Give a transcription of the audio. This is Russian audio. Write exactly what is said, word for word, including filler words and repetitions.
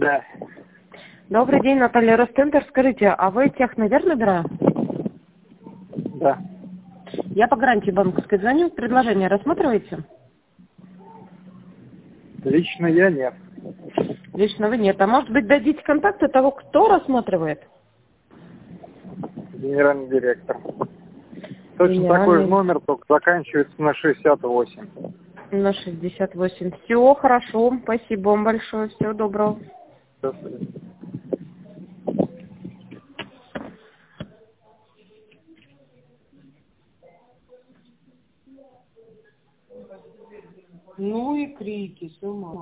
Да. Добрый день, Наталья Ростендер. Скажите, а вы техновер номера? Да. Я по гарантии банковской звоню. Предложение рассматриваете? Лично я нет. Лично вы нет. А может быть, дадите контакты того, кто рассматривает? Генеральный директор. Точно Генеральный. такой же номер, только заканчивается на шестьдесят восемь. На шестьдесят восемь. Все хорошо. Спасибо вам большое. Всего доброго. До свидания. Ну и крики, с ума.